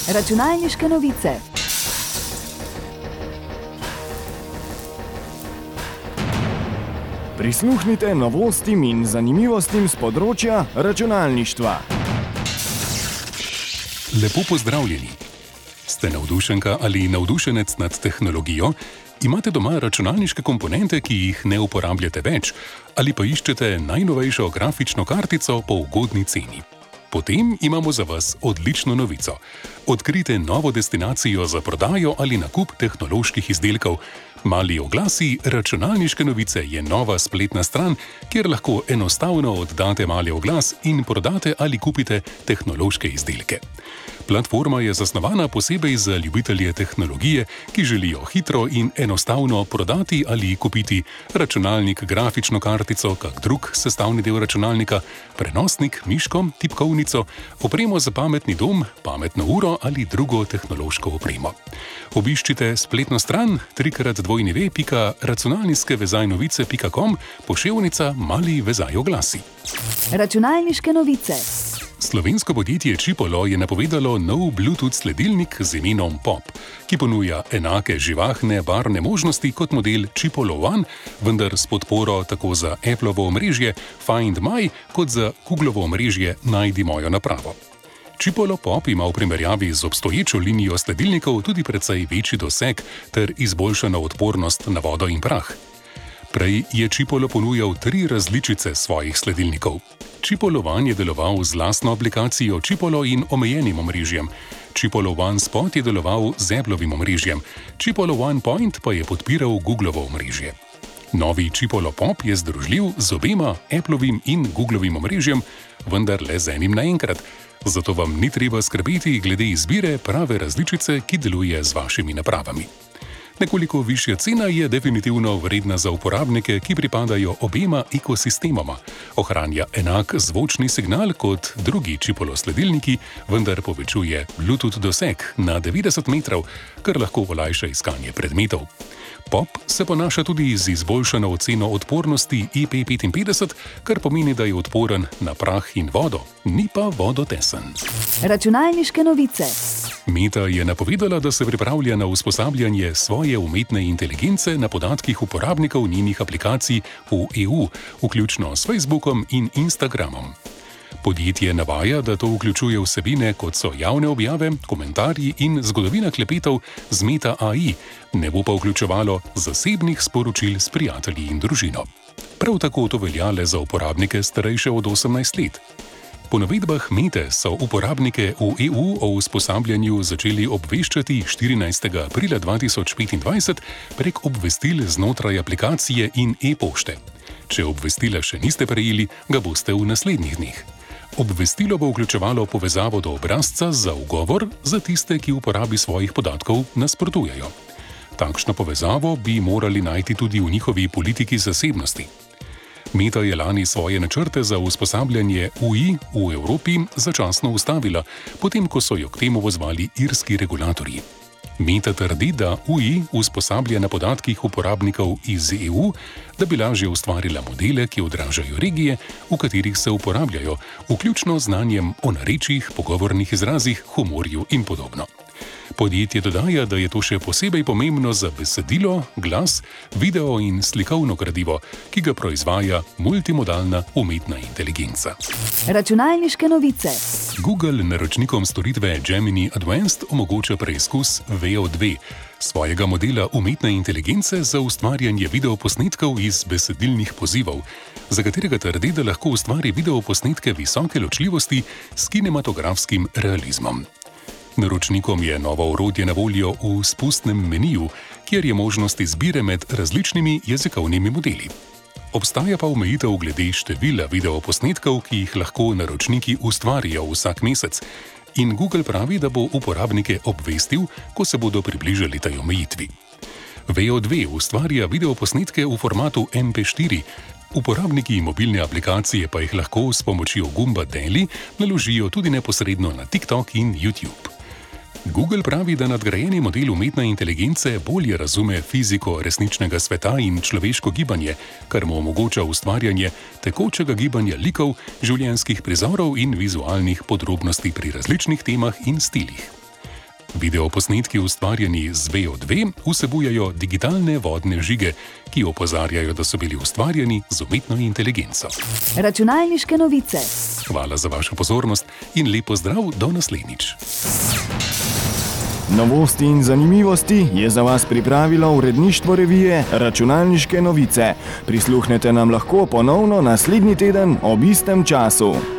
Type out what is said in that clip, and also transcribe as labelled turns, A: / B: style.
A: Računalniške novice.
B: Prisluhnite novostim in zanimivostim z področja računalništva.
C: Lepo pozdravljeni. Ste navdušenka ali navdušenec nad tehnologijo? Imate doma računalniške komponente, ki jih ne uporabljate več, ali pa iščete najnovejšo grafično kartico po ugodni ceni? Potem imamo za vas odlično novico. Odkrite novo destinacijo za prodajo ali nakup tehnoloških izdelkov. Mali oglasi Računalniške novice je nova spletna stran, kjer lahko enostavno oddate mali oglas in prodate ali kupite tehnološke izdelke. Platforma je zasnovana posebej za ljubitelje tehnologije, ki želijo hitro in enostavno prodati ali kupiti računalnik, grafično kartico, kak drug sestavni del računalnika, prenosnik, miško, tipkovnico, opremo za pametni dom, pametno uro ali drugo tehnološko opremo. Obiščite spletno stran www.računalniškevezajnovice.com /mali vezaj oglasi.
A: Računalniške novice.
C: Slovensko podjetje Chipolo je napovedalo nov Bluetooth sledilnik z imenom POP, ki ponuja enake živahne barvne možnosti kot model Chipolo One, vendar s podporo tako za Appleovo omrežje Find My kot za Googlovo omrežje Najdi mojo napravo. Chipolo POP ima v primerjavi z obstoječo linijo sledilnikov tudi precej večji doseg ter izboljšano odpornost na vodo in prah. Prej je Chipolo ponujal 3 različice svojih sledilnikov. Chipolo One je deloval z lastno aplikacijo Chipolo in omejenim omrežjem. Chipolo One Spot je deloval z Appleovim omrežjem. Chipolo One Point pa je podpiral Googlovo omrežje. Novi Chipolo POP je združljiv z obema Appleovim in Googlovim omrežjem, vendar le z enim naenkrat. Zato vam ni treba skrbeti glede izbire prave različice, ki deluje z vašimi napravami. Nekoliko višja cena je definitivno vredna za uporabnike, ki pripadajo obema ekosistemoma. Ohranja enak zvočni signal kot drugi Chipolo sledilniki, vendar povečuje Bluetooth doseg na 90 metrov, kar lahko olajša iskanje predmetov. POP se ponaša tudi z izboljšano oceno odpornosti IP55, kar pomeni, da je odporen na prah in vodo, ni pa vodotesen.
A: Računalniške novice.
C: Meta je napovedala, da se pripravlja na usposabljanje svoje umetne inteligence na podatkih uporabnikov njenih aplikacij v EU, vključno s Facebookom in Instagramom. Podjetje navaja, da to vključuje vsebine, kot so javne objave, komentarji in zgodovina klepetov z Meta AI, ne bo pa vključevalo zasebnih sporočil s prijatelji in družino. Prav tako to velja le za uporabnike starejše od 18 let. Po navedbah Mete so uporabnike v EU o usposabljanju začeli obveščati 14. aprila 2025 prek obvestil znotraj aplikacije in e-pošte. Če obvestila še niste prejeli, ga boste v naslednjih dneh. Obvestilo bo vključevalo povezavo do obrazca za ugovor za tiste, ki uporabi svojih podatkov nasprotujejo. Takšno povezavo bi morali najti tudi v njihovi politiki zasebnosti. Meta je lani svoje načrte za usposabljanje UI v Evropi začasno ustavila, potem ko so jo k temu pozvali irski regulatorji. Meta trdi, da UI usposablja na podatkih uporabnikov iz EU, da bi lažje ustvarila modele, ki odražajo regije, v katerih se uporabljajo, vključno znanjem o narečjih, pogovornih izrazih, humorju in podobno. Podjetje dodaja, da je to še posebej pomembno za besedilo, glas, video in slikovno gradivo, ki ga proizvaja multimodalna umetna inteligenca.
A: Računalniške novice.
C: Google naročnikom storitve Gemini Advanced omogoča preizkus Veo 2, svojega modela umetne inteligence za ustvarjanje videoposnetkov iz besedilnih pozivov, za katerega trdi, da lahko ustvari videoposnetke visoke ločljivosti s kinematografskim realizmom. Naročnikom je novo orodje na voljo v spustnem meniju, kjer je možnost izbire med različnimi jezikovnimi modeli. Obstaja pa omejitev glede števila videoposnetkov, ki jih lahko naročniki ustvarijo vsak mesec, in Google pravi, da bo uporabnike obvestil, ko se bodo približali tej omejitvi. Veo 2 ustvarja videoposnetke v formatu MP4, uporabniki mobilne aplikacije pa jih lahko s pomočjo gumba Deli naložijo tudi neposredno na TikTok in YouTube. Google pravi, da nadgrajeni model umetne inteligence bolje razume fiziko resničnega sveta in človeško gibanje, kar mu omogoča ustvarjanje tekočega gibanja likov, življenjskih prizorov in vizualnih podrobnosti pri različnih temah in stilih. Videoposnetki ustvarjeni z VO2 vsebujejo digitalne vodne žige, ki opozarjajo, da so bili ustvarjeni z umetno inteligenco.
A: Računalniške novice.
C: Hvala za vašo pozornost in lep pozdrav do naslednjič.
B: Novosti in zanimivosti je za vas pripravilo uredništvo revije Računalniške novice. Prisluhnete nam lahko ponovno naslednji teden ob istem času.